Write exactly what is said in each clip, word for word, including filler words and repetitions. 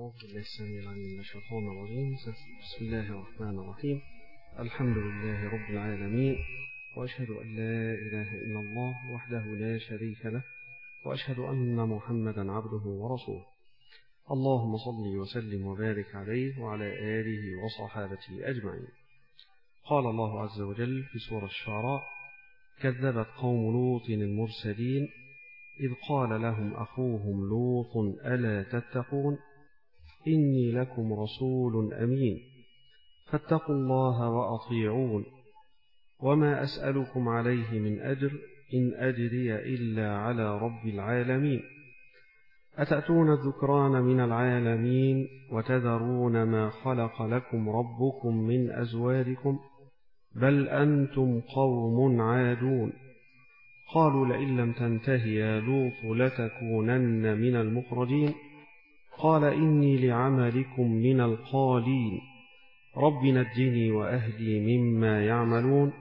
أعوذ بالله السميع العليم من الشيطان الرجيم. بسم الله الرحمن الرحيم. الحمد لله رب العالمين، وأشهد أن لا إله إلا الله وحده لا شريك له، وأشهد أن محمدا عبده ورسوله. اللهم صل وسلم وبارك عليه وعلى آله وصحابته أجمعين. قال الله عز وجل في سورة الشعراء: كذبت قوم لوط المرسلين إذ قال لهم أخوهم لوط ألا تتقون إني لكم رسول أمين فاتقوا الله وأطيعون وما أسألكم عليه من أجر إن أجري إلا على رب العالمين أتأتون الذكران من العالمين وتذرون ما خلق لكم ربكم من أزواجكم بل أنتم قوم عادون قالوا لئن لم تنته يا لوط لتكونن من المخرجين قال إني لعملكم من القالين رب نجني وأهلي مما يعملون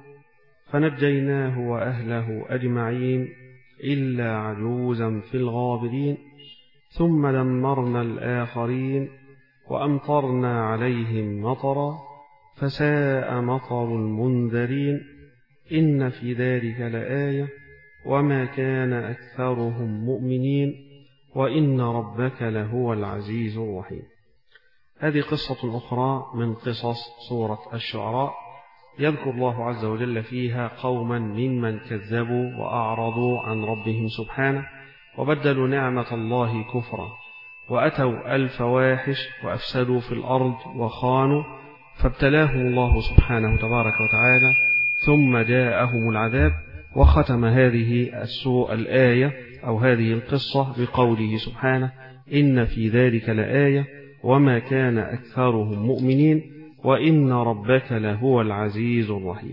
فنجيناه وأهله أجمعين إلا عجوزا في الغابرين ثم دمرنا الآخرين وأمطرنا عليهم مطرا فساء مطر المنذرين إن في ذلك لآية وما كان أكثرهم مؤمنين وإن ربك لهو العزيز الرحيم. هذه قصة أخرى من قصص سورة الشعراء، يذكر الله عز وجل فيها قوما ممن كذبوا وأعرضوا عن ربهم سبحانه وبدلوا نعمة الله كفرا وأتوا الفواحش وأفسدوا في الأرض وخانوا فابتلاهم الله سبحانه تبارك وتعالى ثم جاءهم العذاب. وختم هذه السوء الآية أو هذه القصة بقوله سبحانه: إن في ذلك لآية وما كان أكثرهم مؤمنين وإن ربك لهو العزيز الرحيم.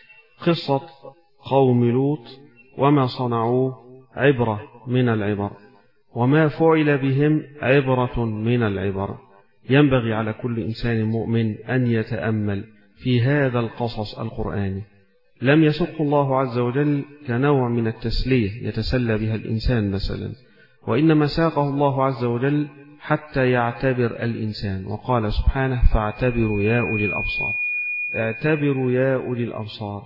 قصة قوم لوط وما صنعوا عبرة من العبر، وما فعل بهم عبرة من العبر. ينبغي على كل إنسان مؤمن أن يتأمل في هذا القصص القرآني. لم يسق الله عز وجل كنوع من التسلية يتسلى بها الإنسان مثلا، وإنما ساقه الله عز وجل حتى يعتبر الإنسان، وقال سبحانه: فاعتبروا يا أولي الأبصار. اعتبروا يا أولي الأبصار،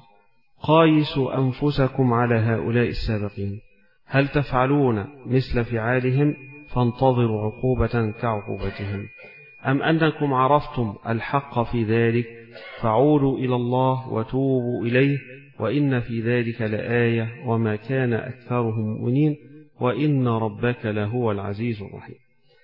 قايسوا أنفسكم على هؤلاء السابقين، هل تفعلون مثل فعالهم فانتظروا عقوبة كعقوبتهم، أم أنكم عرفتم الحق في ذلك فعودوا إلى الله وتوبوا إليه وإن في ذلك لآية وما كان أكثرهم مؤمنين وإن ربك لهو العزيز الرحيم.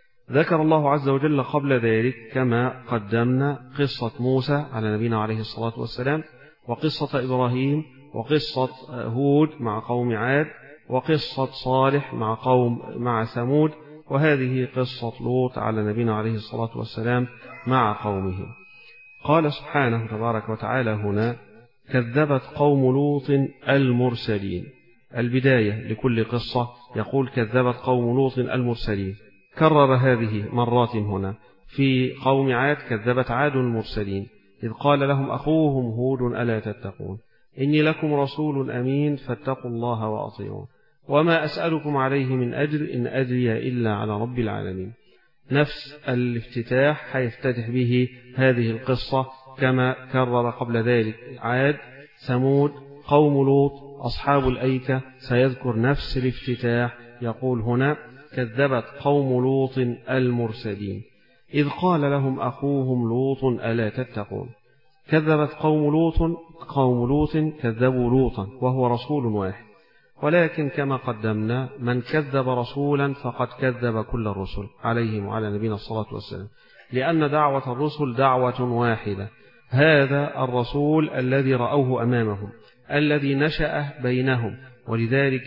ذكر الله عز وجل قبل ذلك كما قدمنا قصة موسى على نبينا عليه الصلاة والسلام، وقصة إبراهيم، وقصة هود مع قوم عاد، وقصة صالح مع قوم مع ثمود، وهذه قصة لوط على نبينا عليه الصلاة والسلام مع قومه. قال سبحانه تبارك وتعالى هنا: كذبت قوم لوط المرسلين. البداية لكل قصة يقول كذبت قوم لوط المرسلين، كرر هذه مرات هنا. في قوم عاد كذبت عاد المرسلين إذ قال لهم أخوهم هود ألا تتقون إني لكم رسول أمين فاتقوا الله وأطيعون وما أسألكم عليه من أجر إن أجري إلا على رب العالمين. نفس الافتتاح هيفتتح به هذه القصة كما كرر قبل ذلك عاد، ثمود، قوم لوط، أصحاب الأيكة، سيذكر نفس الافتتاح. يقول هنا: كذبت قوم لوط المرسلين إذ قال لهم أخوهم لوط ألا تتقون. كذبت قوم لوط قوم لوط كذبوا لوطا وهو رسول واحد، ولكن كما قدمنا من كذب رسولا فقد كذب كل الرسل عليهم وعلى نبينا الصلاة والسلام، لأن دعوة الرسل دعوة واحدة. هذا الرسول الذي رأوه أمامهم الذي نشأ بينهم، ولذلك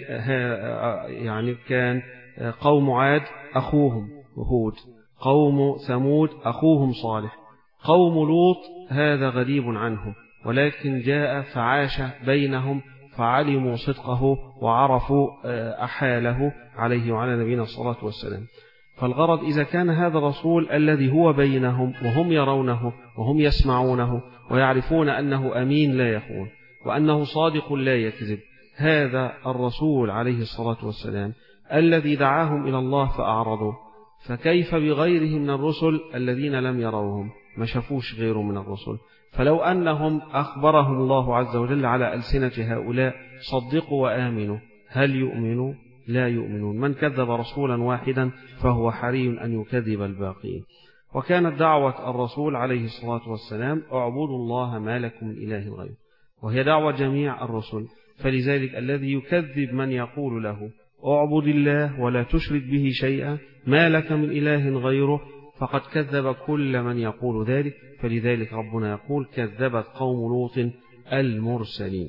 يعني كان قوم عاد أخوهم هود، قوم ثمود أخوهم صالح، قوم لوط هذا غريب عنهم ولكن جاء فعاش بينهم فعلموا صدقه وعرفوا أحاله عليه وعلى نبينا الصلاة والسلام. فالغرض إذا كان هذا الرسول الذي هو بينهم وهم يرونه وهم يسمعونه ويعرفون أنه أمين لا يخون وأنه صادق لا يكذب، هذا الرسول عليه الصلاة والسلام الذي دعاهم إلى الله فأعرضوا فكيف بغيره من الرسل الذين لم يروهم، ما شافوش غيره من الرسل؟ فلو أنهم أخبرهم الله عز وجل على ألسنة هؤلاء صدقوا وآمنوا، هل يؤمنوا؟ لا يؤمنون. من كذب رسولا واحدا فهو حري أن يكذب الباقين. وكانت دعوة الرسول عليه الصلاة والسلام اعبدوا الله ما لكم من إله غيره، وهي دعوة جميع الرسل. فلذلك الذي يكذب من يقول له اعبد الله ولا تشرك به شيئا ما لك من إله غيره فقد كذب كل من يقول ذلك. فلذلك ربنا يقول كذبت قوم لوط المرسلين.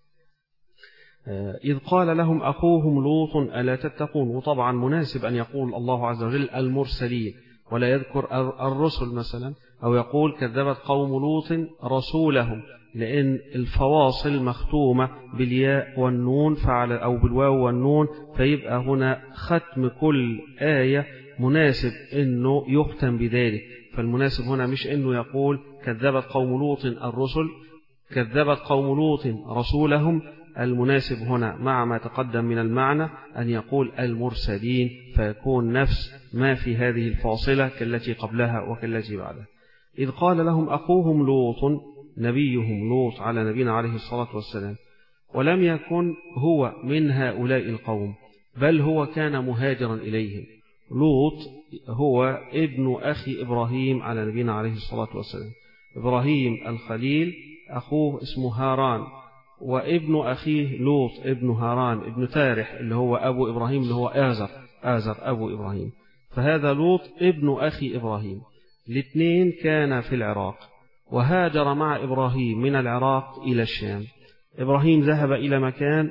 إذ قال لهم أخوهم لوط ألا تتقون. وطبعا مناسب أن يقول الله عز وجل المرسلين ولا يذكر الرسل مثلا، أو يقول كذبت قوم لوط رسولهم، لأن الفواصل مختومة بالياء والنون فعل أو بالواو والنون، فيبقى هنا ختم كل آية مناسب أنه يختم بذلك. فالمناسب هنا مش أنه يقول كذبت قوم لوط الرسل، كذبت قوم لوط رسولهم. المناسب هنا مع ما تقدم من المعنى أن يقول المرسلين، فيكون نفس ما في هذه الفاصلة كالتي قبلها وكالتي بعدها. إذ قال لهم أخوهم لوط، نبيهم لوط على نبينا عليه الصلاة والسلام، ولم يكن هو من هؤلاء القوم بل هو كان مهاجرا إليهم. لوط هو ابن أخي إبراهيم على نبينا عليه الصلاة والسلام. إبراهيم الخليل أخوه اسمه هاران، وابن أخيه لوط ابن هاران ابن تارح اللي هو أبو إبراهيم اللي هو آزر آزر أبو إبراهيم. فهذا لوط ابن أخي إبراهيم. الاثنين كان في العراق، وهاجر مع إبراهيم من العراق إلى الشام. إبراهيم ذهب إلى مكان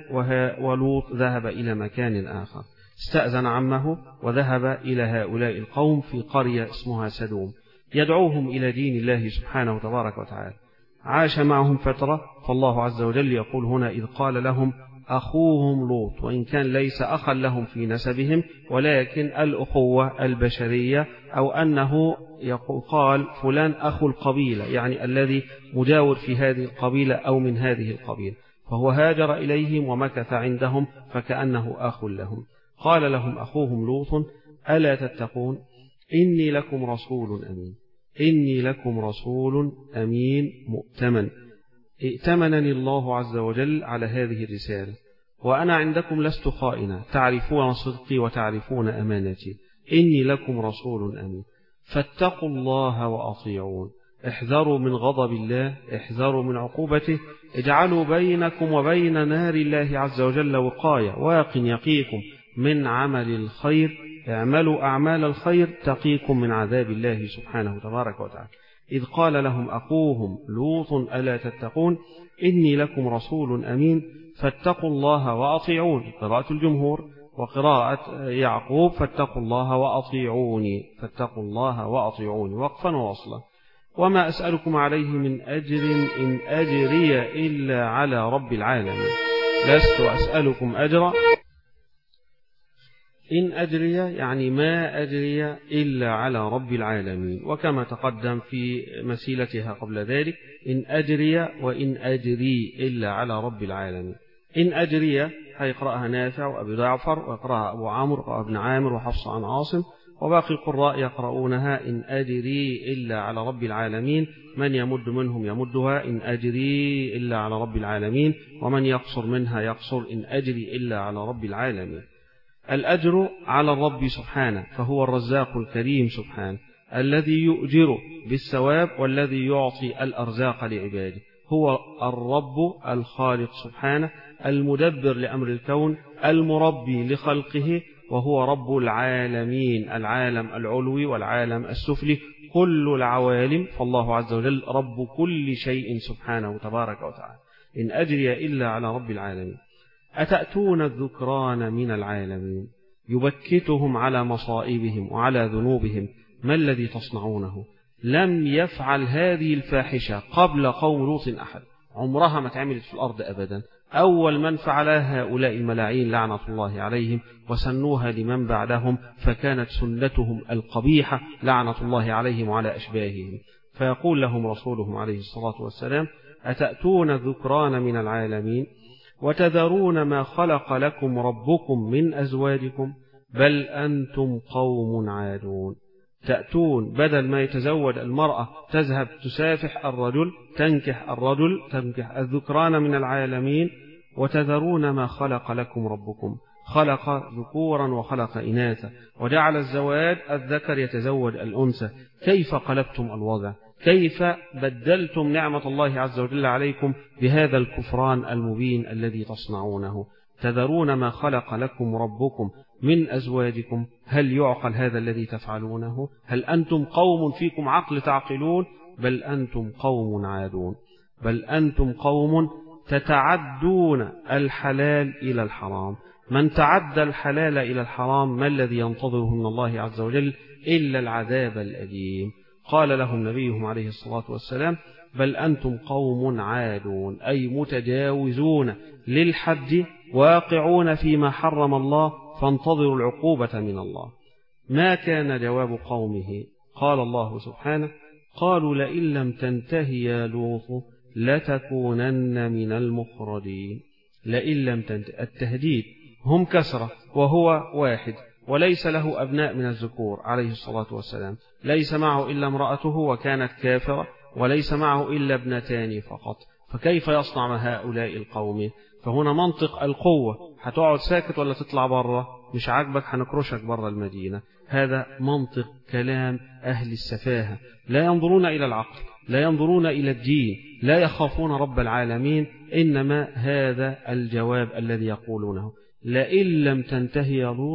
ولوط ذهب إلى مكان آخر. استأذن عمه وذهب إلى هؤلاء القوم في قرية اسمها سدوم يدعوهم إلى دين الله سبحانه تبارك وتعالى. عاش معهم فترة، فالله عز وجل يقول هنا إذ قال لهم أخوهم لوط، وإن كان ليس أخا لهم في نسبهم ولكن الأخوة البشرية، أو أنه يقال فلان أخو القبيلة، يعني الذي مجاور في هذه القبيلة أو من هذه القبيلة، فهو هاجر إليهم ومكث عندهم فكأنه أخ لهم. قال لهم أخوهم لوط ألا تتقون إني لكم رسول أمين. إني لكم رسول أمين مؤتمن، ائتمنني الله عز وجل على هذه الرسالة، وأنا عندكم لست خائنا، تعرفون صدقي وتعرفون أمانتي. إني لكم رسول أمين فاتقوا الله وأطيعون. احذروا من غضب الله، احذروا من عقوبته، اجعلوا بينكم وبين نار الله عز وجل وقاية، واق يقيكم من عمل الخير، اعملوا أعمال الخير تقيكم من عذاب الله سبحانه تبارك وتعالى. إذ قال لهم أخوهم لوط ألا تتقون إني لكم رسول أمين فاتقوا الله وأطيعون، قراءة الجمهور، وقراءة يعقوب فاتقوا الله وأطيعوني، فاتقوا الله وأطيعوني وقفا ووصلا. وما أسألكم عليه من أجر إن أجري إلا على رب العالمين. لست أسألكم أجرا، إن أجري يعني ما أجري إلا على رب العالمين. وكما تقدم في مسيلتها قبل ذلك إن أجري وإن أجري إلا على رب العالمين. إن أجري هيقرأها نافع وأبي جعفر، ويقرأها أبو عمرو وابن عامر وحفص عن عاصم، وباقي القراء يقرؤونها إن أجري إلا على رب العالمين. من يمد منهم يمدها إن أجري إلا على رب العالمين، ومن يقصر منها يقصر إن أجري إلا على رب العالمين. الأجر على الرب سبحانه، فهو الرزاق الكريم سبحانه الذي يؤجر بالثواب والذي يعطي الأرزاق لعباده. هو الرب الخالق سبحانه المدبر لأمر الكون المربي لخلقه، وهو رب العالمين، العالم العلوي والعالم السفلي، كل العوالم، فالله عز وجل رب كل شيء سبحانه تبارك وتعالى. إن أجري إلا على رب العالمين. أتأتون الذكران من العالمين يبكتهم على مصائبهم وعلى ذنوبهم، ما الذي تصنعونه؟ لم يفعل هذه الفاحشة قبل قوم لوط أحد، عمرها ما تعملت في الأرض أبدا. أول من فعلها هؤلاء الملاعين لعنة الله عليهم، وسنوها لمن بعدهم، فكانت سنتهم القبيحة لعنة الله عليهم وعلى أشباههم. فيقول لهم رسولهم عليه الصلاة والسلام أتأتون الذكران من العالمين وتذرون ما خلق لكم ربكم من أزواجكم بل أنتم قوم عادون. تأتون بدل ما يتزوج المرأة تذهب تسافح الرجل، تنكح الرجل، تنكح الذكران من العالمين، وتذرون ما خلق لكم ربكم، خلق ذكورا وخلق إناثا، وجعل الزواج الذكر يتزوج الأنثى. كيف قلبتم الوضع؟ كيف بدلتم نعمة الله عز وجل عليكم بهذا الكفران المبين الذي تصنعونه؟ تذرون ما خلق لكم ربكم من أزواجكم. هل يعقل هذا الذي تفعلونه؟ هل أنتم قوم فيكم عقل تعقلون؟ بل أنتم قوم عادون. بل أنتم قوم تتعدون الحلال إلى الحرام. من تعدى الحلال إلى الحرام ما الذي ينتظره من الله عز وجل إلا العذاب الأليم. قال لهم نبيهم عليه الصلاة والسلام: بل أنتم قوم عادون، أي متجاوزون للحد، واقعون فيما حرم الله، فانتظروا العقوبة من الله. ما كان جواب قومه؟ قال الله سبحانه: قالوا لئن لم تنتهي يا لوط لتكونن من المخرجين. لئن لم تنتهي، التهديد. هم كسرة وهو واحد، وليس له أبناء من الذكور عليه الصلاة والسلام، ليس معه إلا امرأته وكانت كافرة، وليس معه إلا ابنتان فقط، فكيف يصنع مع هؤلاء القوم؟ فهنا منطق القوة، هتقعد ساكت ولا تطلع بره؟ مش عاجبك هنكرشك بره المدينة. هذا منطق كلام أهل السفاهة، لا ينظرون إلى العقل، لا ينظرون إلى الدين، لا يخافون رب العالمين، إنما هذا الجواب الذي يقولونه: لئن لم تنتهي يا لوط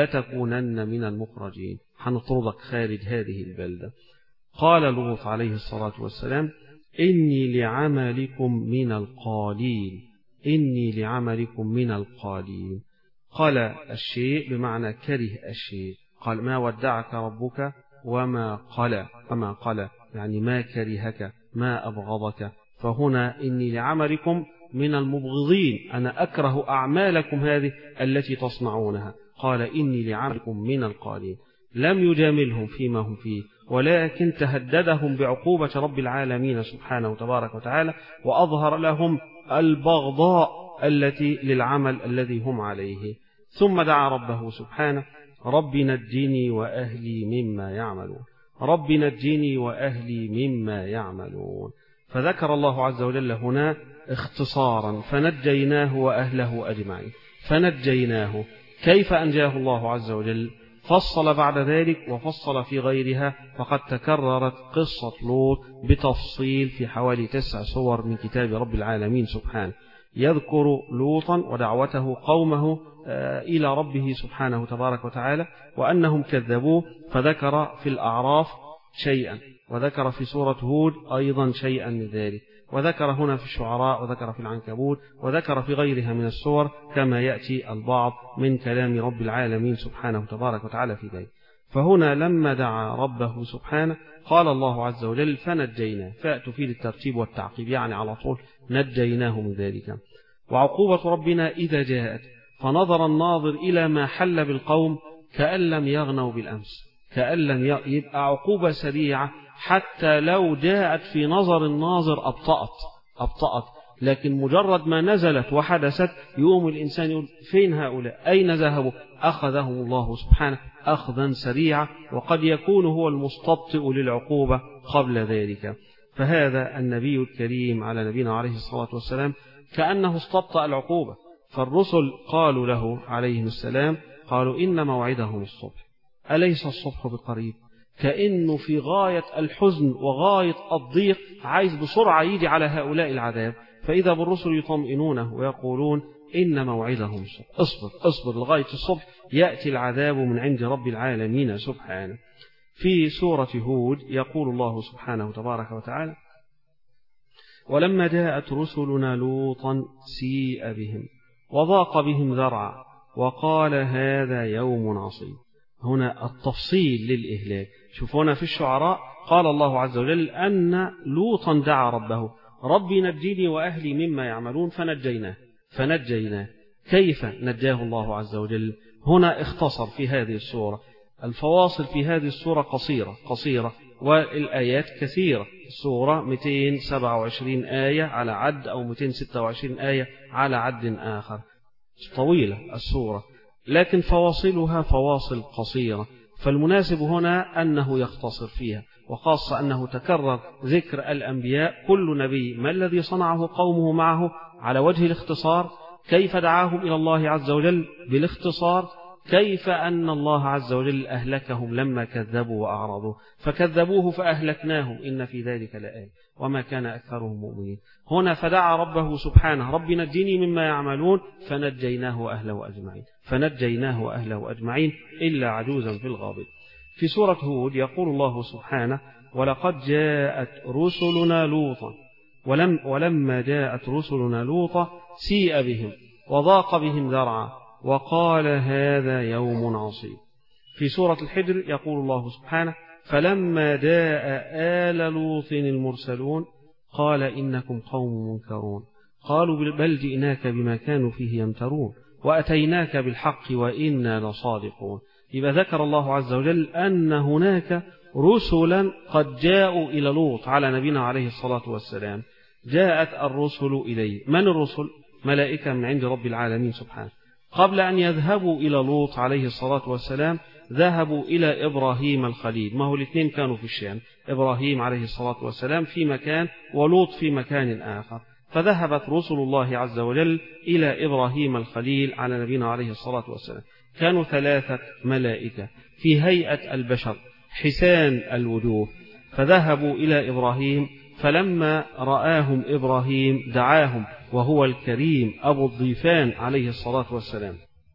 لتكونن من المخرجين، هنطردك خارج هذه البلدة. قال لوط عليه الصلاة والسلام: إني لعملكم من القالين. إني لعملكم من القالين. قال الشيء بمعنى كره الشيء. قال: ما ودعك ربك وما قلى. وما قلى يعني ما كرهك، ما أبغضك. فهنا إني لعملكم من المبغضين، أنا أكره أعمالكم هذه التي تصنعونها. قال: إني لعملكم من القالين. لم يجاملهم فيما هم فيه، ولكن تهددهم بعقوبة رب العالمين سبحانه وتبارك وتعالى، وأظهر لهم البغضاء التي للعمل الذي هم عليه. ثم دعا ربه سبحانه: رب نجني وأهلي مما يعملون. رب نجني وأهلي مما يعملون. فذكر الله عز وجل هنا اختصارا: فنجيناه وأهله أجمعين. فنجيناه، كيف أنجاه الله عز وجل؟ فصل بعد ذلك وفصل في غيرها، فقد تكررت قصة لوط بتفصيل في حوالي تسع سور من كتاب رب العالمين سبحانه، يذكر لوطا ودعوته قومه إلى ربه سبحانه تبارك وتعالى، وأنهم كذبوه، فذكر في الأعراف شيئا، وذكر في سورة هود أيضا شيئا من ذلك، وذكر هنا في الشعراء، وذكر في العنكبوت، وذكر في غيرها من السور، كما يأتي البعض من كلام رب العالمين سبحانه تبارك وتعالى في ذلك. فهنا لما دعا ربه سبحانه قال الله عز وجل: فنجيناه. فاء تفيد الترتيب والتعقيب، يعني على طول نجيناه من ذلك. وعقوبة ربنا إذا جاءت فنظر الناظر إلى ما حل بالقوم كأن لم يغنوا بالأمس، كأن لم يبقى عقوبة سريعة، حتى لو جاءت في نظر الناظر أبطأت أبطأت لكن مجرد ما نزلت وحدثت يقوم الإنسان يقول: فين هؤلاء؟ أين ذهبوا؟ أخذهم الله سبحانه أخذا سريعا، وقد يكون هو المستبطئ للعقوبة قبل ذلك. فهذا النبي الكريم على نبينا عليه الصلاة والسلام كأنه استبطأ العقوبة. فالرسل قالوا له عليهم السلام، قالوا: إن موعدهم الصبح، أليس الصبح بقريب؟ كأنه في غاية الحزن وغاية الضيق، عايز بسرعة يجي على هؤلاء العذاب. فإذا بالرسل يطمئنونه ويقولون: إن موعدهم الصبح، اصبر اصبر لغاية الصبح يأتي العذاب من عند رب العالمين سبحانه. في سورة هود يقول الله سبحانه تبارك وتعالى: ولما جاءت رسلنا لوطا سيء بهم وضاق بهم ذرعا وقال هذا يوم عصيب. هنا التفصيل للإهلاك. شوفونا في الشعراء قال الله عز وجل أن لوطا دعا ربه: ربي نجيني وأهلي مما يعملون، فنجيناه فنجيناه. كيف نجاه الله عز وجل؟ هنا اختصر في هذه السورة. الفواصل في هذه السورة قصيرة قصيرة والآيات كثيرة. السورة مئتين وسبعة وعشرين آية على عد، أو مئتين وستة وعشرين آية على عد آخر، طويلة السورة. لكن فواصلها فواصل قصيرة، فالمناسب هنا أنه يختصر فيها، وخاصة أنه تكرر ذكر الأنبياء، كل نبي ما الذي صنعه قومه معه على وجه الاختصار، كيف دعاهم إلى الله عز وجل بالاختصار، كيف أن الله عز وجل أهلكهم لما كذبوا وأعرضوا، فكذبوه فأهلكناهم إن في ذلك لآية وما كان أكثرهم مؤمنين. هنا فدعا ربه سبحانه رب نجني مما يعملون فنجيناه وأهله أجمعين، فنجيناه وأهله أجمعين إلا عجوزا في الغابر. في سورة هود يقول الله سبحانه ولقد جاءت رسلنا لوطا ولم ولما جاءت رسلنا لوطا سيء بهم وضاق بهم ذرعا وقال هذا يوم عصيب. في سورة الحجر يقول الله سبحانه فلما جاء آل لوط المرسلون قال إنكم قوم منكرون قالوا بل جئناك بما كانوا فيه يمترون وأتيناك بالحق وإنا لصادقون. يبقى ذكر الله عز وجل أن هناك رسلا قد جاءوا إلى لوط على نبينا عليه الصلاة والسلام، جاءت الرسل إليه. من الرسل؟ ملائكة من عند رب العالمين سبحانه. قبل أن يذهبوا إلى لوط عليه الصلاة والسلام ذهبوا إلى إبراهيم الخليل، ما هو الاثنين كانوا في الشام، إبراهيم عليه الصلاة والسلام في مكان ولوط في مكان آخر، فذهبت رسل الله عز وجل إلى إبراهيم الخليل على نبينا عليه الصلاة والسلام. كانوا ثلاثة ملائكة في هيئة البشر حسان الوجوه، فذهبوا إلى إبراهيم فلما رآهم إبراهيم دعاهم وهو الكريم أبو الضيفان عليه الصلاة والسلام.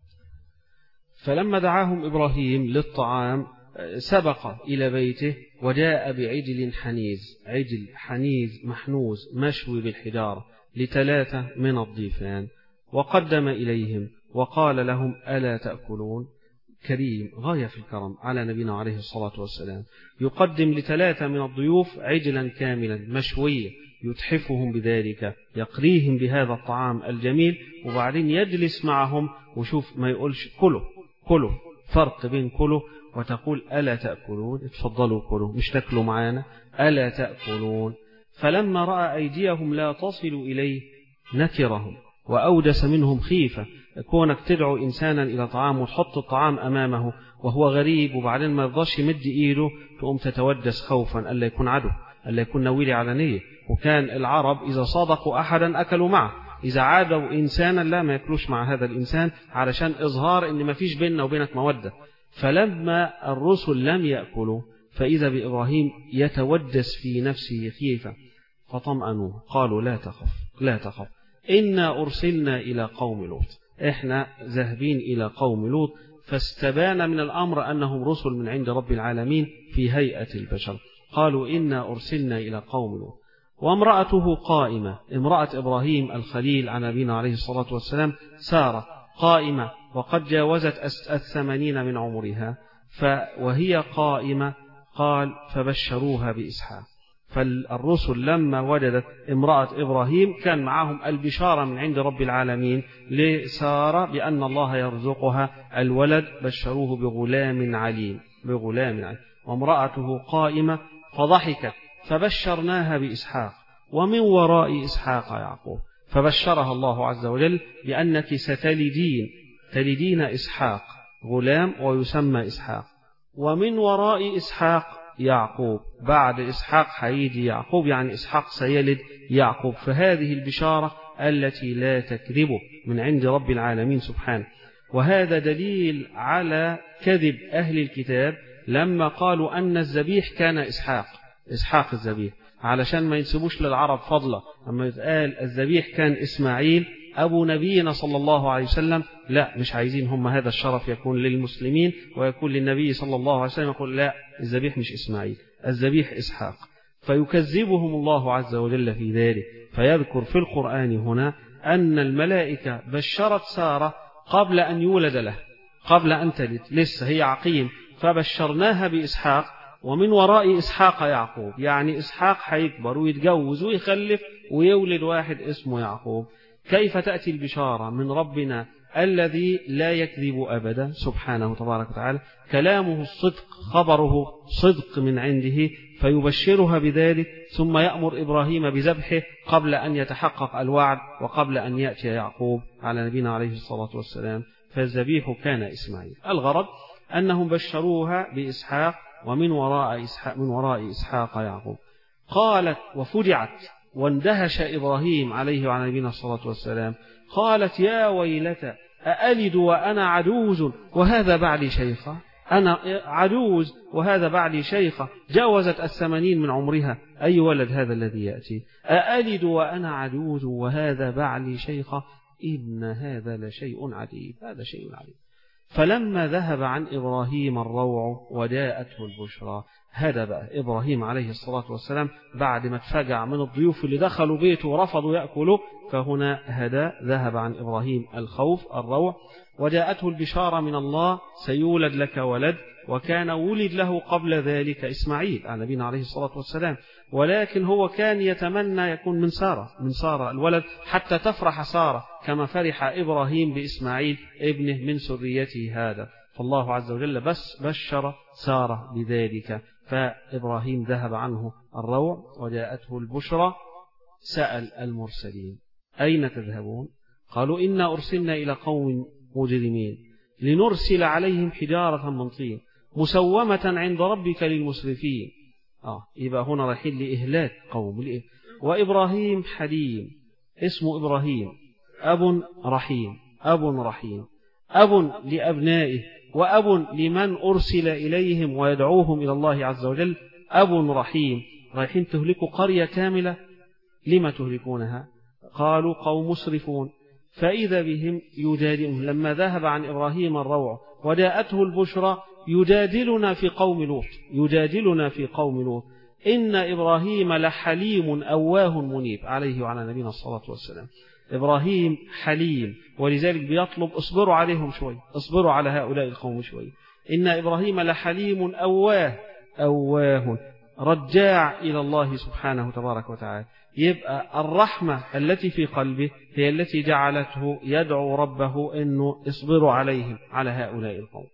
فلما دعاهم إبراهيم للطعام سبق إلى بيته وجاء بعجل حنيز، عجل حنيز محنوز مشوي بالحجارة لثلاثة من الضيفان، وقدم إليهم وقال لهم ألا تأكلون؟ كريم غاية في الكرم على نبينا عليه الصلاة والسلام، يقدم لثلاثة من الضيوف عجلا كاملا مشويا يتحفهم بذلك، يقريهم بهذا الطعام الجميل، وبعدين يجلس معهم وشوف ما يقولش كله كله، فرق بين كله وتقول ألا تأكلون، اتفضلوا كلوا مش تاكلوا معانا، ألا تأكلون. فلما رأى أيديهم لا تصل إليه نكرهم وأودس منهم خيفة، كونك تدعو إنسانا إلى طعام وتحط الطعام أمامه وهو غريب وبعدين ما يرضاش يمد إيده، تقوم تتودس خوفا ألا يكون عدو، ألا يكون نويل على نية. وكان العرب إذا صادقوا أحدا أكلوا معه، إذا عادوا إنسانا لا ما يأكلوش مع هذا الإنسان علشان إظهار إن ما فيش بيننا وبينك مودة. فلما الرسل لم يأكلوا فإذا بإبراهيم يتودس في نفسه خيفة، فطمأنوه قالوا لا تخف لا تخف إنا أرسلنا إلى قوم لوط، إحنا ذاهبين إلى قوم لوط. فاستبان من الأمر أنهم رسل من عند رب العالمين في هيئة البشر، قالوا إنا أرسلنا إلى قوم لوط. وامرأته قائمة، امرأة إبراهيم الخليل على نبينا عليه الصلاة والسلام سارة قائمة وقد جاوزت الثمانين من عمرها، وهي قائمة قال فبشروها بإسحاق. فالرسل لما وجدت امرأة إبراهيم كان معهم البشارة من عند رب العالمين لسارة بأن الله يرزقها الولد، بشروه بغلام عليم بغلام عليم. وامرأته قائمة فضحكت فبشرناها بإسحاق ومن وراء إسحاق يعقوب، فبشرها الله عز وجل بأنك ستلدين تلدين إسحاق غلام ويسمى إسحاق، ومن وراء إسحاق يعقوب، بعد إسحاق هيجي يعقوب، يعني إسحاق سيلد يعقوب. فهذه البشارة التي لا تكذبه من عند رب العالمين سبحانه. وهذا دليل على كذب أهل الكتاب لما قالوا أن الذبيح كان إسحاق إسحاق الذبيح، علشان ما ينسبوش للعرب فضلا. أما يتقال الذبيح كان إسماعيل أبو نبينا صلى الله عليه وسلم، لا مش عايزين هم هذا الشرف يكون للمسلمين ويكون للنبي صلى الله عليه وسلم، يقول لا الذبيح مش إسماعيل الذبيح إسحاق. فيكذبهم الله عز وجل في ذلك. فيذكر في القرآن هنا أن الملائكة بشرت سارة قبل أن يولد له، قبل أن تلد لسه هي عقيم، فبشرناها بإسحاق ومن وراء إسحاق يعقوب، يعني إسحاق هيكبر ويتجوز ويخلف ويولد واحد اسمه يعقوب. كيف تأتي البشارة من ربنا الذي لا يكذب أبدا سبحانه تبارك وتعالى، كلامه الصدق خبره صدق من عنده، فيبشرها بذلك ثم يأمر إبراهيم بذبحه قبل أن يتحقق الوعد وقبل أن يأتي يعقوب على نبينا عليه الصلاة والسلام. فالذبيح كان إسماعيل. الغرض أنهم بشروها بإسحاق ومن وراء إسحاق, من وراء إسحاق يعقوب. قالت وفجعت واندهش إبراهيم عليه وعلى نبينا الصلاة والسلام، قالت يا ويلتى أألد وأنا عجوز وهذا بعلي شيخة؟ أنا عجوز وهذا بعلي شيخة جاوزت الثمانين من عمرها، أي ولد هذا الذي يأتي؟ أألد وأنا عجوز وهذا بعلي شيخة؟ إن هذا لشيء عجيب، هذا شيء عجيب. فلما ذهب عن إبراهيم الروع وجاءته البشرى، هذا بقى إبراهيم عليه الصلاة والسلام بعد ما اتفجع من الضيوف اللي دخلوا بيته ورفضوا يأكلوا، فهنا هذا ذهب عن إبراهيم الخوف الروع، وجاءته البشارة من الله سيولد لك ولد، وكان ولد له قبل ذلك إسماعيل على نبينا عليه الصلاة والسلام، ولكن هو كان يتمنى يكون من سارة من سارة الولد حتى تفرح سارة كما فرح إبراهيم بإسماعيل ابنه من سريته هذا. فالله عز وجل بس بشر سارة بذلك، فإبراهيم ذهب عنه الروع وجاءته البشرى. سأل المرسلين أين تذهبون؟ قالوا إنا أرسلنا إلى قوم مجرمين لنرسل عليهم حجارة من طين مسومة عند ربك للمسرفين. آه يبقى هنا رايحين لإهلاك قوم. وإبراهيم حليم، اسمه إبراهيم، أب رحيم، أب رحيم، أب لأبنائه وأب لمن أرسل إليهم ويدعوهم إلى الله عز وجل، أب رحيم. رايحين تهلكوا قرية كاملة، لما تهلكونها؟ قالوا قوم مسرفون. فإذا بهم يجادلهم لما ذهب عن إبراهيم الروع وجاءته البشرى يجادلنا في قوم لوط، يجادلنا في قوم لوط. إن إبراهيم لحليم أواه منيب عليه وعلى نبينا الصلاة والسلام. إبراهيم حليم، ولذلك بيطلب اصبروا عليهم شوي، اصبروا على هؤلاء القوم شوي. إن إبراهيم لحليم أواه، أواه رجاع إلى الله سبحانه تبارك وتعالى. يبقى الرحمة التي في قلبه هي التي جعلته يدعو ربه إنه اصبروا عليهم على هؤلاء القوم.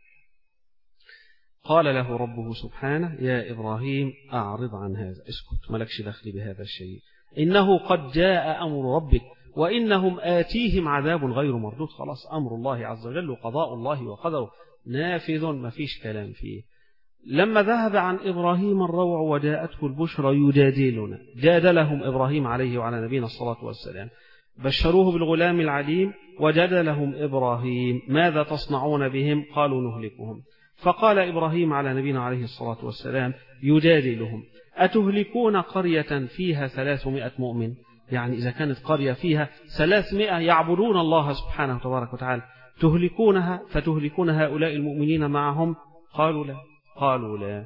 قال له ربه سبحانه يا إبراهيم أعرض عن هذا، اسكت ملكش دخل بهذا الشيء، إنه قد جاء أمر ربك وإنهم آتيهم عذاب غير مردود. خلاص أمر الله عز وجل وقضاء الله وقدره نافذ، ما فيش كلام فيه. لما ذهب عن إبراهيم الروع وجاءته البشرى يجادلنا، جادلهم إبراهيم عليه وعلى نبينا الصلاة والسلام، بشروه بالغلام العليم، وجادلهم إبراهيم ماذا تصنعون بهم؟ قالوا نهلكهم. فقال إبراهيم على نبينا عليه الصلاة والسلام يجادلهم أتهلكون قرية فيها ثلاثمائة مؤمن؟ يعني إذا كانت قرية فيها ثلاثمائة يعبدون الله سبحانه وتبارك وتعالى تهلكونها فتهلكون هؤلاء المؤمنين معهم؟ قالوا لا، قالوا لا.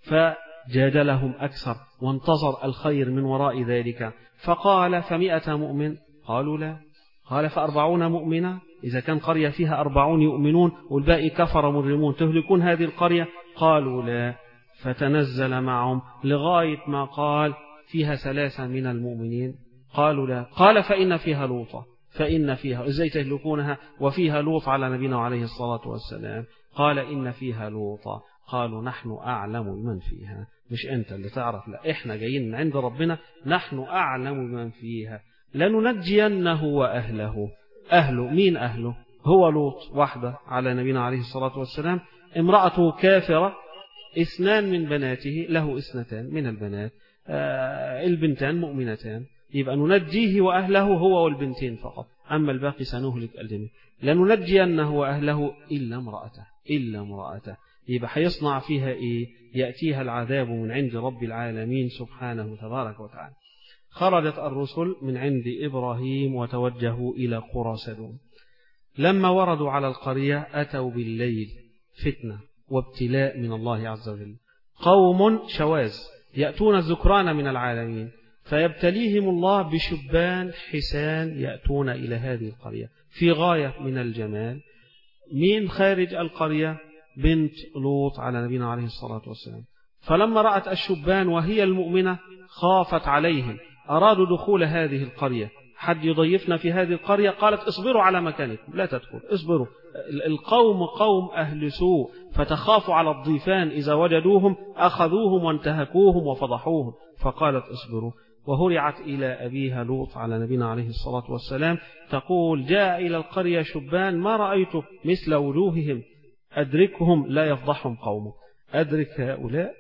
فجادلهم أكثر وانتظر الخير من وراء ذلك، فقال فمائة مؤمن؟ قالوا لا. قال فأربعون مؤمنة؟ إذا كان قرية فيها أربعون يؤمنون والباقي كفر مجرمون تهلكون هذه القرية؟ قالوا لا. فتنزل معهم لغاية ما قال فيها ثلاثة من المؤمنين؟ قالوا لا. قال فإن فيها لوطا، فإن فيها، إزاي تهلكونها وفيها لوط على نبينا عليه الصلاة والسلام؟ قال إن فيها لوطا. قالوا نحن أعلم بمن فيها، مش أنت اللي تعرف، لا إحنا جايين من عند ربنا، نحن أعلم بمن فيها لننجينه وأهله. أهله مين؟ أهله هو لوط وحده على نبينا عليه الصلاة والسلام، امرأته كافرة، اثنان من بناته، له اثنتان من البنات، آه البنتان مؤمنتان، يبقى ننجيه وأهله هو والبنتين فقط، أما الباقي سنهلك الجميع. لننجينه وأهله إلا امرأته، إلا امرأته، يبقى هيصنع فيها إيه؟ يأتيها العذاب من عند رب العالمين سبحانه تبارك وتعالى. خرجت الرسل من عند إبراهيم وتوجهوا إلى قرى سدوم. لما وردوا على القرية أتوا بالليل، فتنة وابتلاء من الله عز وجل. قوم شواذ يأتون الذكران من العالمين، فيبتليهم الله بشبان حسان يأتون إلى هذه القرية في غاية من الجمال. مين خارج القرية؟ بنت لوط على نبينا عليه الصلاة والسلام. فلما رأت الشبان وهي المؤمنة خافت عليهم، أرادوا دخول هذه القرية، حد يضيفنا في هذه القرية، قالت اصبروا على مكانكم لا تدخل، اصبروا. القوم قوم أهل سوء، فتخافوا على الضيفان إذا وجدوهم أخذوهم وانتهكوهم وفضحوهم، فقالت اصبروا. وهرعت إلى أبيها لوط على نبينا عليه الصلاة والسلام تقول جاء إلى القرية شبان ما رأيت مثل وجوههم أدركهم لا يفضحهم قومه. أدرك هؤلاء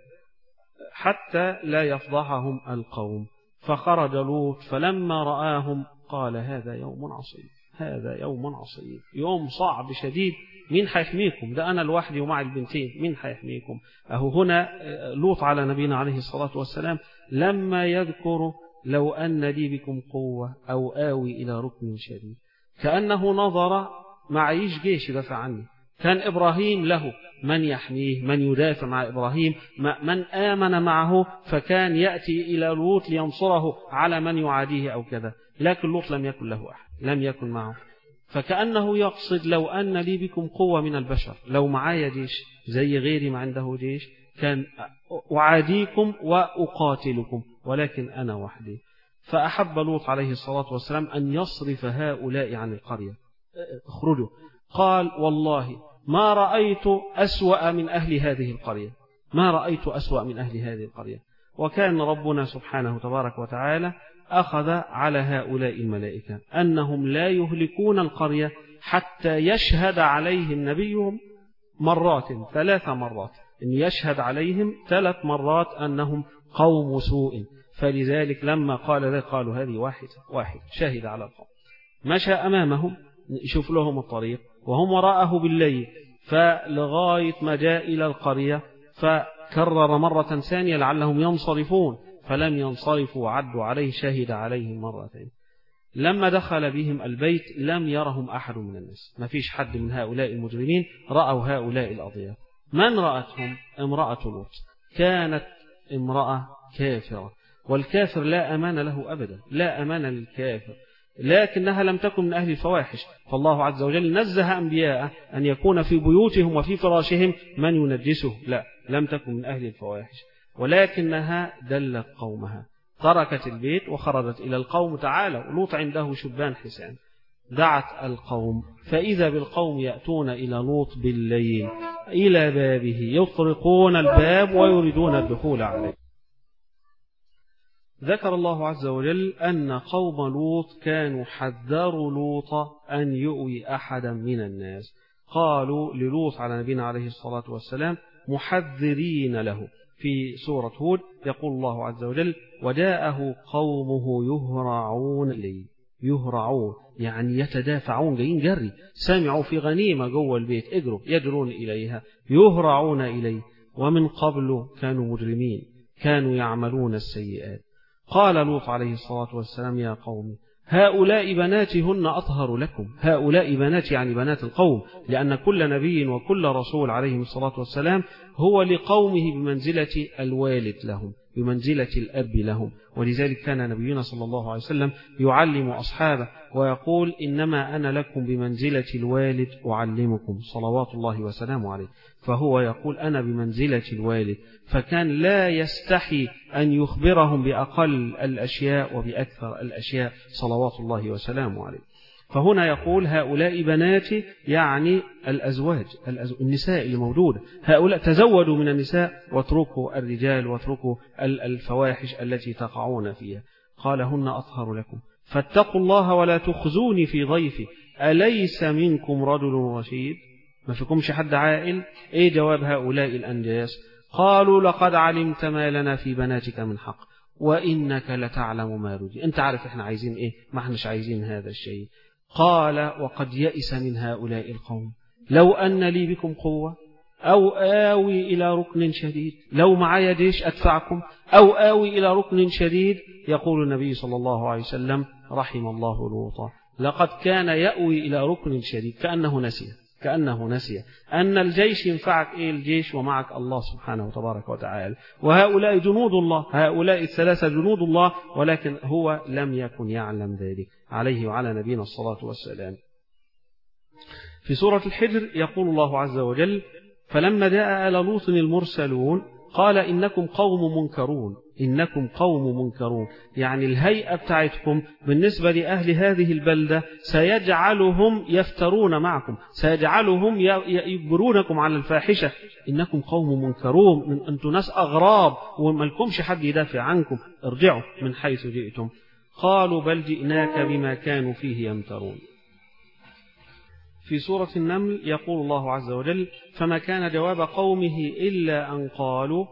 حتى لا يفضحهم القوم. فخرج لوط فلما رآهم قال هذا يوم عصيب، هذا يوم عصيب، يوم صعب شديد، مين حيحميكم؟ ده أنا لوحدي ومع البنتين، مين حيحميكم؟ أهو هنا لوط على نبينا عليه الصلاة والسلام لما يذكر لو أن لي بكم قوة أو آوي إلى ركن شديد، كأنه نظر معيش جيش يدافع عني. كان إبراهيم له من يحميه، من يدافع مع إبراهيم، من آمن معه، فكان يأتي إلى لوط لينصره على من يعاديه أو كذا. لكن لوط لم يكن له أحد، لم يكن معه. فكأنه يقصد لو أن لي بكم قوة من البشر، لو معايا جيش زي غيري ما عنده جيش كان أعاديكم وأقاتلكم، ولكن أنا وحدي. فأحب لوط عليه الصلاة والسلام أن يصرف هؤلاء عن القرية، اخرجوا. قال والله ما رأيت أسوأ من أهل هذه القرية، ما رأيت أسوأ من أهل هذه القرية. وكان ربنا سبحانه تبارك وتعالى أخذ على هؤلاء الملائكة أنهم لا يهلكون القرية حتى يشهد عليهم نبيهم مرات، ثلاث مرات، إن يشهد عليهم ثلاث مرات أنهم قوم سوء. فلذلك لما قال ذلك قالوا هذه واحد واحد شهد على القوم، مشى أمامهم يشوف لهم الطريق وهم وراءه بالليل، فلغاية ما جاء إلى القرية فكرر مرة ثانية لعلهم ينصرفون، فلم ينصرفوا وعدوا عليه شهد عليهم مرتين. لما دخل بهم البيت لم يرهم أحد من الناس، ما فيش حد من هؤلاء المجرمين رأوا هؤلاء الأضياف. من رأتهم؟ امرأة لوط، كانت امرأة كافرة، والكافر لا أمان له أبدا، لا أمان للكافر، لكنها لم تكن من أهل الفواحش. فالله عز وجل نزه أنبياءه أن يكون في بيوتهم وفي فراشهم من ينجسه، لا، لم تكن من أهل الفواحش، ولكنها دلت قومها، تركت البيت وخرجت إلى القوم. تعالوا، لوط عنده شبان حسان. دعت القوم فإذا بالقوم يأتون إلى لوط بالليل إلى بابه يطرقون الباب ويريدون الدخول عليه. ذكر الله عز وجل أن قوم لوط كانوا حذروا لوط أن يؤوي أحدا من الناس. قالوا للوط على نبينا عليه الصلاة والسلام محذرين له. في سورة هود يقول الله عز وجل وجاءه قومه يهرعون إليه، يهرعون يعني يتدافعون، جايين جري، سمعوا في غنيمة جوه البيت اجروا، يجرون إليها، يهرعون إليه. ومن قبل كانوا مجرمين، كانوا يعملون السيئات. قال لوط عليه الصلاة والسلام يا قوم هؤلاء بناتي هن أطهر لكم. هؤلاء بنات يعني بنات القوم، لأن كل نبي وكل رسول عليه الصلاة والسلام هو لقومه بمنزلة الوالد لهم، بمنزلة الأب لهم. ولذلك كان نبينا صلى الله عليه وسلم يعلم أصحابه ويقول إنما أنا لكم بمنزلة الوالد أعلمكم، صلوات الله وسلامه عليه. فهو يقول أنا بمنزلة الوالد، فكان لا يستحي أن يخبرهم بأقل الأشياء وبأكثر الأشياء صلوات الله وسلامه عليه. فهنا يقول هؤلاء بناتي يعني الأزواج، النساء الموجودة، هؤلاء تزودوا من النساء واتركوا الرجال واتركوا الفواحش التي تقعون فيها. قال هن أطهر لكم فاتقوا الله ولا تخزوني في ضيفي أليس منكم رجل رشيد؟ ما فيكمش حد عاقل؟ ايه جواب هؤلاء الأنجاس؟ قالوا لقد علمت ما لنا في بناتك من حق وإنك لتعلم ما نريد. انت عارف احنا عايزين ايه، ما احناش عايزين هذا الشيء. قال وقد يئس من هؤلاء القوم لو أن لي بكم قوة أو آوي إلى ركن شديد، لو معايا جيش أدفعكم أو آوي إلى ركن شديد. يقول النبي صلى الله عليه وسلم رحم الله لوطا لقد كان يأوي إلى ركن شديد، كأنه نسي كأنه نسي أن الجيش ينفعك إيه الجيش ومعك الله سبحانه تبارك وتعالى، وهؤلاء جنود الله، هؤلاء الثلاثة جنود الله، ولكن هو لم يكن يعلم ذلك عليه وعلى نبينا الصلاة والسلام. في سورة الحجر يقول الله عز وجل فلما جاء آل لوط المرسلون قال إنكم قوم منكرون، إنكم قوم منكرون، يعني الهيئة بتاعتكم بالنسبة لأهل هذه البلدة سيجعلهم يفترون معكم، سيجعلهم يجبرونكم على الفاحشة. إنكم قوم منكرون، من أنتم ناس أغراب وما لكمش حد يدافع عنكم، ارجعوا من حيث جئتم. قالوا بل جئناك بما كانوا فيه يمترون. في سورة النمل يقول الله عز وجل: فما كان جواب قومه إلا أن قالوا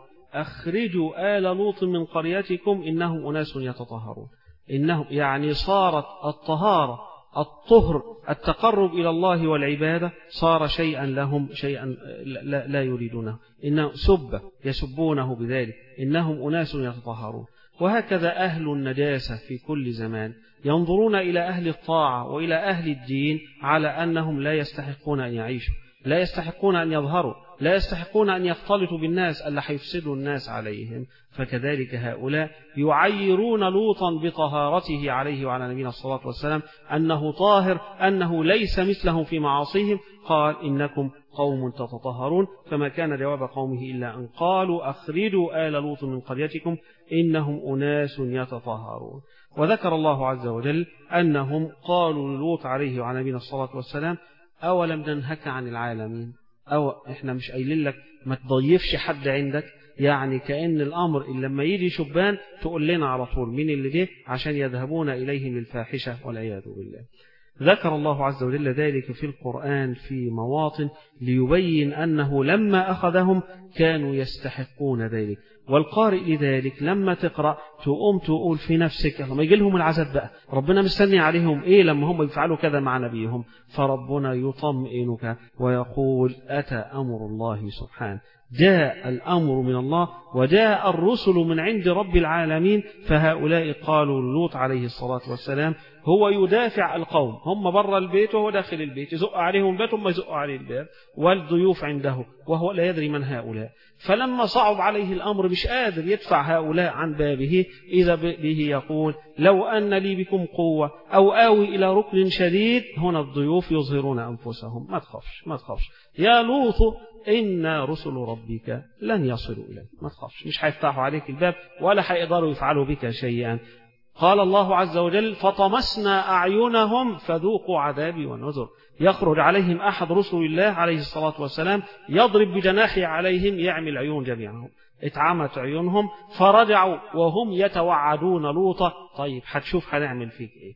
أخرجوا آل لوط من قريتكم إنهم أناس يتطهرون. إنهم يعني صارت الطهارة، الطهر، التقرب إلى الله والعبادة صار شيئا لهم، شيئا لا, لا يريدونه، إنه سب يسبونه بذلك، إنهم أناس يتطهرون. وهكذا أهل النجاسة في كل زمان ينظرون إلى أهل الطاعة وإلى أهل الدين على أنهم لا يستحقون أن يعيشوا، لا يستحقون أن يظهروا، لا يستحقون أن يختلطوا بالناس اللي حيفسدوا الناس عليهم. فكذلك هؤلاء يعيرون لوطا بطهارته عليه وعلى نبينا الصلاة والسلام، أنه طاهر، أنه ليس مثلهم في معاصيهم. قال إنكم قوم تتطهرون. فما كان جواب قومه إلا أن قالوا أخرجوا آل لوط من قريتكم إنهم أناس يتطهرون. وذكر الله عز وجل أنهم قالوا للوط عليه وعلى نبينا الصلاة والسلام: أولم ننهك عن العالمين؟ أو إحنا مش قايلين لك ما تضيفش حد عندك؟ يعني كأن الأمر إن لما يجي شبان تقول لنا على طول مين اللي جه عشان يذهبون إليهم للفاحشة والعياذ بالله. ذكر الله عز وجل ذلك في القرآن في مواطن ليبين أنه لما أخذهم كانوا يستحقون ذلك. والقارئ لذلك لما تقرأ تقوم تقول في نفسك لما يجي لهم العذاب بقى ربنا مستني عليهم إيه لما هم يفعلوا كذا مع نبيهم؟ فربنا يطمئنك ويقول: أتى أمر الله سبحانه، جاء الأمر من الله وجاء الرسل من عند رب العالمين. فهؤلاء قالوا لوط عليه الصلاة والسلام هو يدافع القوم، هم برا البيت وهو داخل البيت، يزق عليهم البيت ثم يزق عليه الباب، والضيوف عنده وهو لا يدري من هؤلاء. فلما صعب عليه الأمر مش قادر يدفع هؤلاء عن بابه، إذا به يقول: لو أن لي بكم قوة أو آوي إلى ركن شديد. هنا الضيوف يظهرون أنفسهم: ما تخافش ما تخافش يا لوط، إن رسل ربك لن يصلوا إليك، ما تخافش، مش هيفتحوا عليك الباب ولا هيقدروا يفعلوا بك شيئا. قال الله عز وجل: فطمسنا أعينهم فذوقوا عذابي ونذر. يخرج عليهم أحد رسل الله عليه الصلاة والسلام يضرب بجناحه عليهم يعمل عيون جميعهم، اتعمت عيونهم فرجعوا وهم يتوعدون لوطا: طيب هتشوف هنعمل فيك ايه؟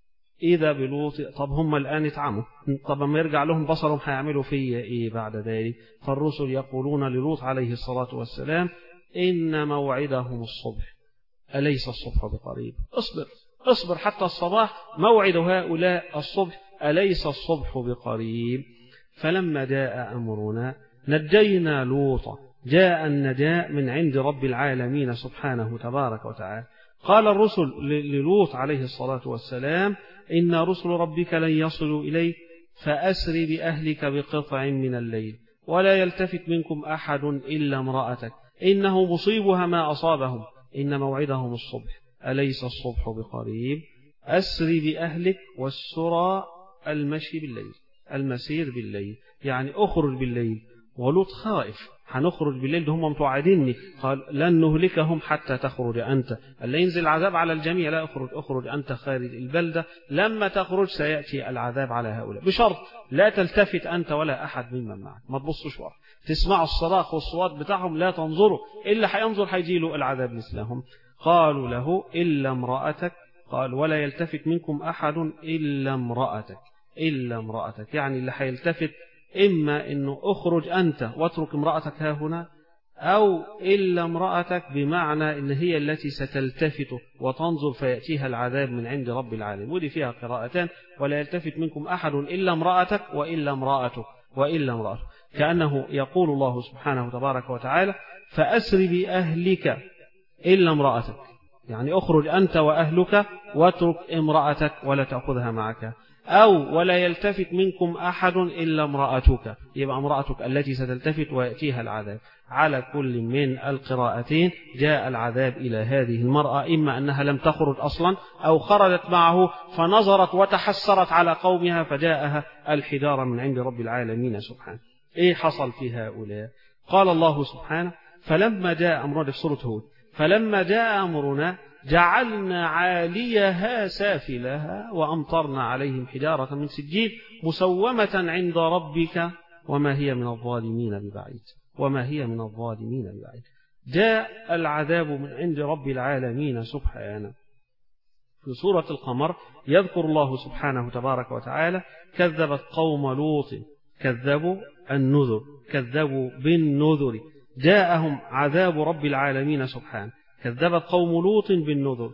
إذا بلوط طب هم الآن اتعموا، طب ما يرجع لهم بصرهم هيعملوا فيه ايه بعد ذلك؟ فالرسل يقولون للوط عليه الصلاة والسلام: إن موعدهم الصبح أليس الصبح بقريب؟ اصبر اصبر حتى الصباح، موعد هؤلاء الصبح، أليس الصبح بقريب؟ فلما جاء أمرنا نجينا لوطا، جاء النجاء من عند رب العالمين سبحانه تبارك وتعالى. قال الرسل للوط عليه الصلاة والسلام: إن رسل ربك لن يصلوا إليك فأسر بأهلك بقطع من الليل ولا يلتفت منكم أحد إلا امرأتك إنه مصيبها ما أصابهم إن موعدهم الصبح أليس الصبح بقريب؟ أسر بأهلك، والسرى المشي بالليل، المسير بالليل، يعني أخرج بالليل. ولوط خائف، هنخرج بالليل ده هم متوعديني، قال لن نهلكهم حتى تخرج أنت، اللي ينزل العذاب على الجميع، لا أخرج أخرج أنت خارج البلدة، لما تخرج سيأتي العذاب على هؤلاء، بشرط لا تلتفت أنت ولا أحد ممن معك، ما تبصوا شوار، تسمعوا الصراخ والصوات بتاعهم، لا تنظروا، إلا حينظر حيجيله العذاب مثلهم. قالوا له: إلا امرأتك، قال: ولا يلتفت منكم أحد إلا امرأتك، إلا امرأتك، يعني اللي حيلتفت إما أنه أخرج أنت واترك امرأتك ها هنا، أو إلا امرأتك بمعنى أن هي التي ستلتفت وتنظر فيأتيها العذاب من عند رب العالمين. ودي فيها قراءتان: ولا يلتفت منكم أحد إلا امرأتك وإلا امرأتك وإلا امرأتك، كأنه يقول الله سبحانه تبارك وتعالى: فأسر بأهلك إلا امرأتك، يعني أخرج أنت وأهلك واترك امرأتك ولا تأخذها معك، أو ولا يلتفت منكم أحد إلا امرأتك، يبقى امرأتك التي ستلتفت ويأتيها العذاب. على كل من القراءتين جاء العذاب إلى هذه المرأة، إما أنها لم تخرج أصلا أو خرجت معه فنظرت وتحسرت على قومها فجاءها الحجارة من عند رب العالمين سبحانه. إيه حصل في هؤلاء؟ قال الله سبحانه: فلما جاء أمرنا في سورة هود فلما جاء أمرنا جعلنا عاليها سافلها وأمطرنا عليهم حجارة من سجيل مسومة عند ربك وما هي من الظالمين ببعيد وما هي من الظالمين ببعيد. جاء العذاب من عند رب العالمين سبحانه. في سورة القمر يذكر الله سبحانه تبارك وتعالى كذبت قوم لوط كذبوا النذر كذبوا بالنذر جاءهم عذاب رب العالمين سبحانه. كذبت قوم لوط بالنذر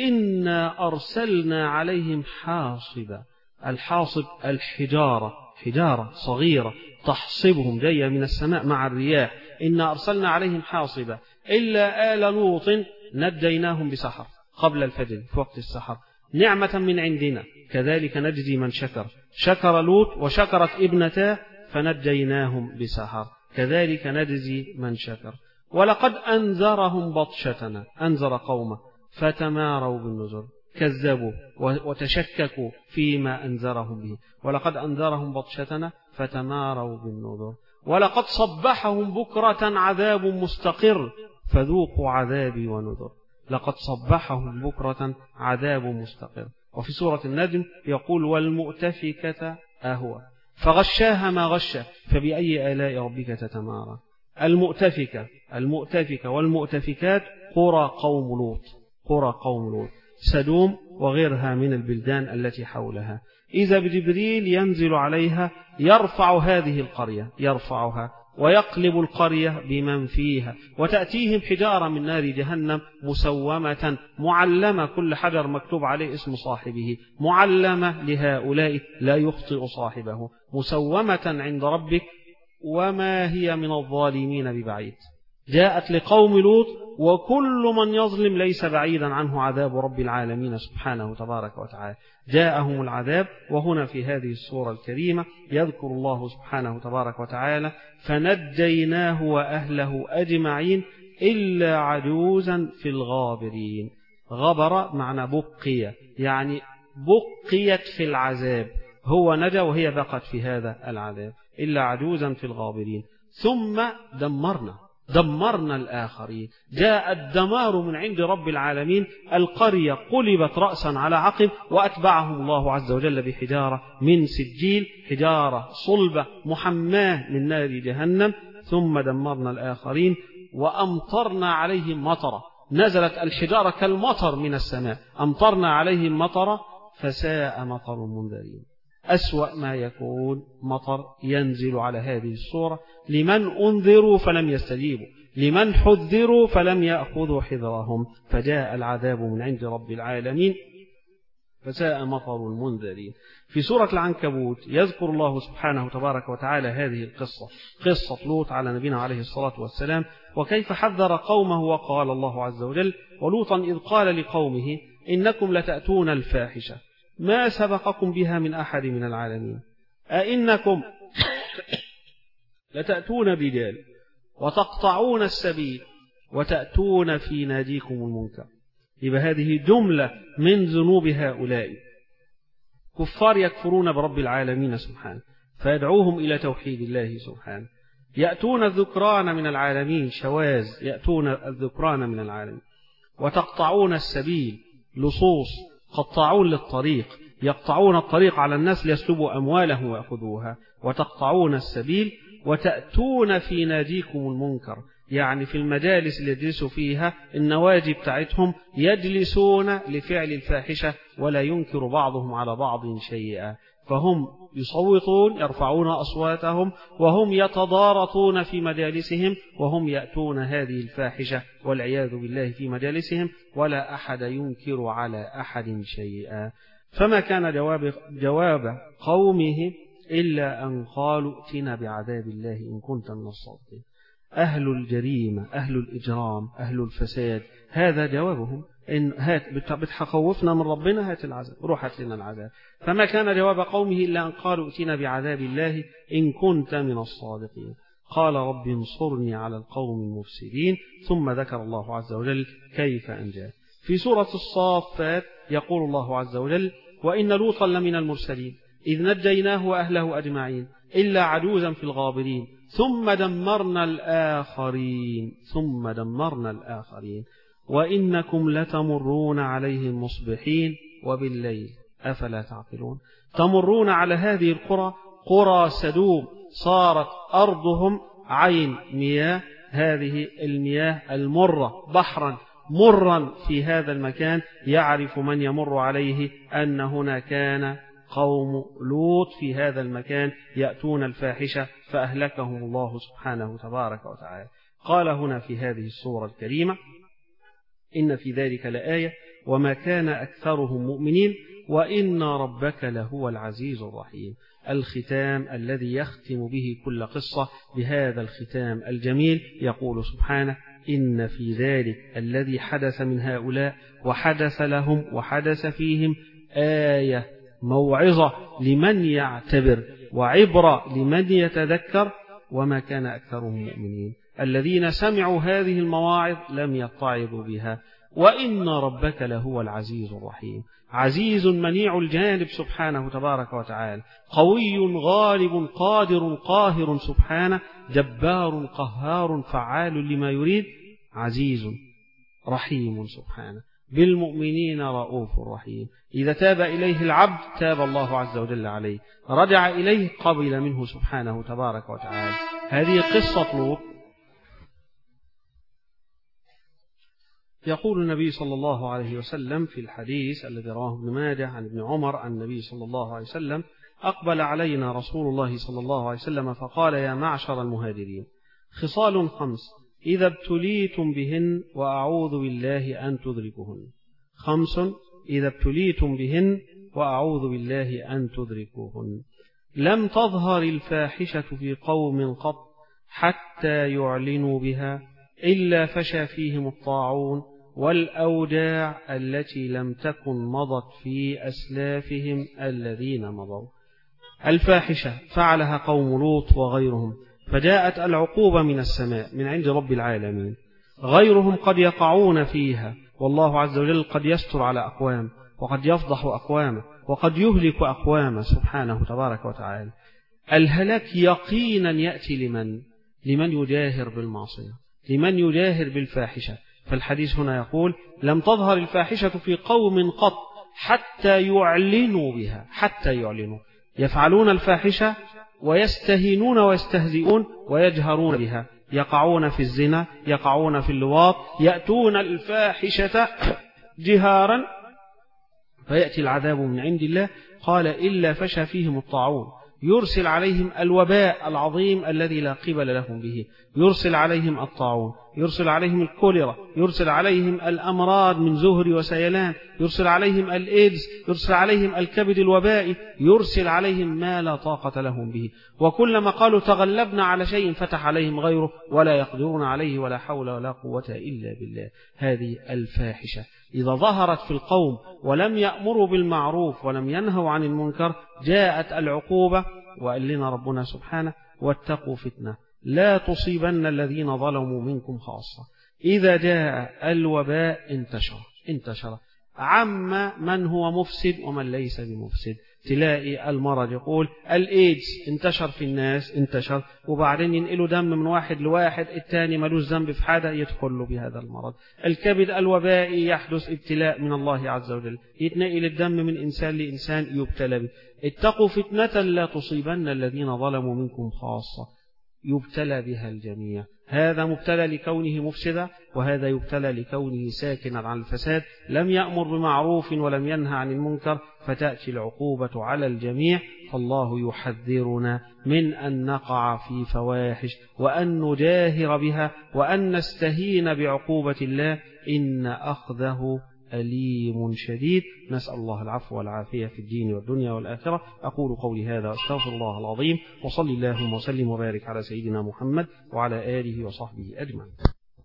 إنا أرسلنا عليهم حاصبا. الحاصب الحجارة حجارة صغيرة تحصبهم جاية من السماء مع الرياح. إنا أرسلنا عليهم حاصبا إلا آل لوط نجيناهم بسحر قبل الفجر في وقت السحر نعمة من عندنا كذلك نجزي من شكر. شكر لوط وشكرت ابنتاه فنجيناهم بسحر كذلك نجزي من شكر. ولقد أنذرهم بطشتنا أنذر قومه فتماروا بالنذر كذبوا وتشككوا فيما أنذرهم به. ولقد أنذرهم بطشتنا فتماروا بالنذر ولقد صبحهم بكرة عذاب مستقر فذوقوا عذابي ونذر. لقد صبحهم بكرة عذاب مستقر. وفي سورة النجم يقول والمؤتفكة أهوى فغشاها ما غشى فبأي آلاء ربك تتمارى. المؤتفكة المؤتفكة والمؤتفكات قرى قوم لوط قرى قوم لوط سدوم وغيرها من البلدان التي حولها. إذا بجبريل ينزل عليها يرفع هذه القرية يرفعها ويقلب القرية بمن فيها وتأتيهم حجارة من نار جهنم مسومة معلمة كل حجر مكتوب عليه اسم صاحبه معلمة لهؤلاء لا يخطئ صاحبه مسومة عند ربك وما هي من الظالمين ببعيد. جاءت لقوم لوط وكل من يظلم ليس بعيدا عنه عذاب رب العالمين سبحانه تبارك وتعالى. جاءهم العذاب. وهنا في هذه السورة الكريمة يذكر الله سبحانه تبارك وتعالى فنجيناه وأهله أجمعين إلا عجوزا في الغابرين. غبر معنى بقية يعني بقيت في العذاب هو نجا وهي بقت في هذا العذاب إلا عجوزا في الغابرين. ثم دمرنا دمرنا الآخرين. جاء الدمار من عند رب العالمين. القرية قلبت رأسا على عقب وأتبعهم الله عز وجل بحجارة من سجيل حجارة صلبة محماة من نار جهنم. ثم دمرنا الآخرين وأمطرنا عليهم مطرا. نزلت الحجارة كالمطر من السماء أمطرنا عليهم مطرا فساء مطر المنذرين. أسوأ ما يكون مطر ينزل على هذه الصورة لمن أنذروا فلم يستجيبوا لمن حذروا فلم يأخذوا حذرهم فجاء العذاب من عند رب العالمين فساء مطر المنذرين. في سورة العنكبوت يذكر الله سبحانه تبارك وتعالى هذه القصة قصة لوط على نبينا عليه الصلاة والسلام وكيف حذر قومه. وقال الله عز وجل ولوطا إذ قال لقومه إنكم لتأتون الفاحشة ما سبقكم بها من أحد من العالمين أئنكم لتأتون الرجال وتقطعون السبيل وتأتون في ناديكم المنكر. يبقى هذه جملة من ذنوب هؤلاء كفار يكفرون برب العالمين سبحانه فيدعوهم إلى توحيد الله سبحانه. يأتون الذكران من العالمين شواذ يأتون الذكران من العالمين. وتقطعون السبيل لصوص قطعون للطريق يقطعون الطريق على الناس ليسلبوا أموالهم ويأخذوها. وتقطعون السبيل وتأتون في ناديكم المنكر يعني في المجالس اللي يجلسوا فيها النواجي بتاعتهم يجلسون لفعل الفاحشة ولا ينكر بعضهم على بعض شيئا. فهم يصوتون يرفعون أصواتهم وهم يتضارطون في مجالسهم وهم يأتون هذه الفاحشة والعياذ بالله في مجالسهم ولا أحد ينكر على أحد شيئا. فما كان جواب, جواب قومه إلا أن قالوا ائتنا بعذاب الله إن كنت من الصادقين. أهل الجريمة أهل الإجرام أهل الفساد هذا جوابهم إن هات بتخوفنا من ربنا هات العذاب روح هات لنا العذاب. فما كان جواب قومه إلا أن قالوا ائتنا بعذاب الله إن كنت من الصادقين. قال رب انصرني على القوم المفسدين. ثم ذكر الله عز وجل كيف أنجاه. في سورة الصافات يقول الله عز وجل وإن لوطا لمن المرسلين إذ نجيناه وأهله أجمعين إلا عجوزا في الغابرين ثم دمرنا الآخرين ثم دمرنا الآخرين وإنكم لتمرون عليهم مصبحين وبالليل أفلا تعقلون. تمرون على هذه القرى، قرى سدوم صارت أرضهم عين مياه، هذه المياه المرة بحرا مرا في هذا المكان، يعرف من يمر عليه أن هنا كان قوم لوط في هذا المكان يأتون الفاحشة فأهلكهم الله سبحانه تبارك وتعالى. قال هنا في هذه السورة الكريمة: إن في ذلك لآية وما كان أكثرهم مؤمنين وإن ربك لهو العزيز الرحيم. الختام الذي يختم به كل قصة بهذا الختام الجميل، يقول سبحانه: إن في ذلك الذي حدث من هؤلاء وحدث لهم وحدث فيهم آية، موعظة لمن يعتبر وعبرة لمن يتذكر، وما كان أكثرهم مؤمنين. الذين سمعوا هذه المواعظ لم يتعظوا بها. وإن ربك لهو العزيز الرحيم، عزيز منيع الجانب سبحانه تبارك وتعالى، قوي غالب قادر قاهر سبحانه، جبار قهار فعال لما يريد، عزيز رحيم سبحانه، بالمؤمنين رؤوف رحيم. إذا تاب إليه العبد تاب الله عز وجل عليه، رجع إليه قبل منه سبحانه تبارك وتعالى. هذه قصة لوط. يقول النبي صلى الله عليه وسلم في الحديث الذي رواه ابن ماجه عن ابن عمر عن النبي صلى الله عليه وسلم: أقبل علينا رسول الله صلى الله عليه وسلم فقال: يا معشر المهاجرين، خصال خمس إذا ابتليتم بهن وأعوذ بالله أن تدركوهن. خمس إذا ابتليتم بهن وأعوذ بالله أن تدركوهن. لم تظهر الفاحشة في قوم قط حتى يعلنوا بها إلا فشى فيهم الطاعون والأوجاع التي لم تكن مضت في أسلافهم الذين مضوا. الفاحشة فعلها قوم لوط وغيرهم، فجاءت العقوبة من السماء من عند رب العالمين. غيرهم قد يقعون فيها، والله عز وجل قد يستر على أقوام وقد يفضح أقوام وقد يهلك أقوام سبحانه تبارك وتعالى. الهلاك يقينا يأتي لمن لمن يجاهر بالمعصية، لمن يجاهر بالفاحشة. فالحديث هنا يقول: لم تظهر الفاحشة في قوم قط حتى يعلنوا بها، حتى يعلنوا، يفعلون الفاحشة ويستهينون ويستهزئون ويجهرون بها، يقعون في الزنا، يقعون في اللواط، يأتون الفاحشة جهارا فيأتي العذاب من عند الله. قال: إلا فشى فيهم الطاعون، يرسل عليهم الوباء العظيم الذي لا قبل لهم به، يرسل عليهم الطاعون، يرسل عليهم الكوليرا، يرسل عليهم الأمراض من زهر وسيلان، يرسل عليهم الإيدز، يرسل عليهم الكبد الوبائي، يرسل عليهم ما لا طاقة لهم به. وكلما قالوا تغلبنا على شيء فتح عليهم غيره ولا يقدرون عليه ولا حول ولا قوة إلا بالله. هذه الفاحشة إذا ظهرت في القوم ولم يأمروا بالمعروف ولم ينهوا عن المنكر جاءت العقوبة. وقال لنا ربنا سبحانه: واتقوا فتنة لا تصيبن الذين ظلموا منكم خاصة. إذا جاء الوباء انتشر انتشر عم من هو مفسد ومن ليس بمفسد. تلاقي المرض يقول الإيدز انتشر في الناس، انتشر وبعدين ينقلوا دم من واحد لواحد، الثاني ملوش ذنب في حاجة يدخل له بهذا المرض. الكبد الوبائي يحدث ابتلاء من الله عز وجل، يتنقل الدم من إنسان لإنسان يبتلى به. اتقوا فتنة لا تصيبن الذين ظلموا منكم خاصة، يبتلى بها الجميع. هذا مبتلى لكونه مفسدا، وهذا يبتلى لكونه ساكنا عن الفساد، لم يأمر بمعروف ولم ينهى عن المنكر، فتأتي العقوبة على الجميع. فالله يحذرنا من أن نقع في فواحش وأن نجاهر بها وأن نستهين بعقوبة الله، إن أخذه أليم شديد. نسأل الله العفو والعافية في الدين والدنيا والآخرة. أقول قولي هذا واستغفر الله العظيم، وصلي اللهم وسلم وبارك على سيدنا محمد وعلى آله وصحبه أجمعين.